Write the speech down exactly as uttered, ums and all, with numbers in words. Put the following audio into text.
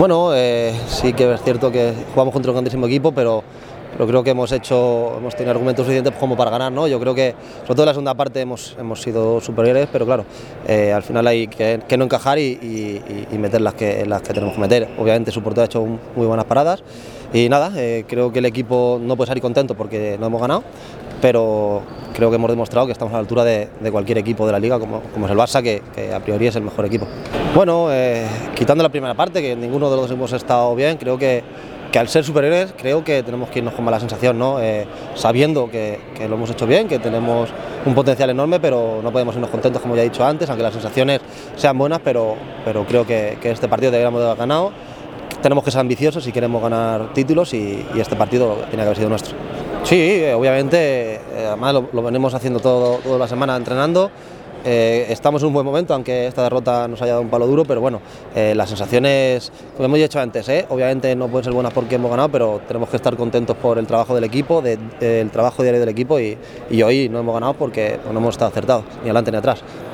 Bueno, eh, sí que es cierto que jugamos contra un grandísimo equipo, pero, pero creo que hemos hecho, hemos tenido argumentos suficientes como para ganar, ¿no? Yo creo que, sobre todo en la segunda parte, hemos, hemos sido superiores, pero claro, eh, al final hay que, que no encajar y, y, y meter las que, las que tenemos que meter. Obviamente su portero ha hecho un, muy buenas paradas y nada, eh, creo que el equipo no puede salir contento porque no hemos ganado, pero creo que hemos demostrado que estamos a la altura de, de cualquier equipo de la Liga, como, como es el Barça, que, que a priori es el mejor equipo. Bueno, eh, quitando la primera parte, que ninguno de los dos hemos estado bien, creo que, que al ser superiores, creo que tenemos que irnos con mala sensación, ¿no? Eh, sabiendo que, que lo hemos hecho bien, que tenemos un potencial enorme, pero no podemos irnos contentos, como ya he dicho antes, aunque las sensaciones sean buenas, pero, pero creo que, que este partido deberíamos de haber ganado. Tenemos que ser ambiciosos si queremos ganar títulos y, y este partido tiene que haber sido nuestro. Sí, obviamente, eh, además lo, lo venimos haciendo todo, toda la semana entrenando. Eh, estamos en un buen momento, aunque esta derrota nos haya dado un palo duro, pero bueno, eh, las sensaciones, como hemos dicho antes, eh, obviamente no pueden ser buenas porque hemos ganado, pero tenemos que estar contentos por el trabajo del equipo, de, de, el trabajo diario del equipo y, y hoy no hemos ganado porque no hemos estado acertados, ni adelante ni atrás.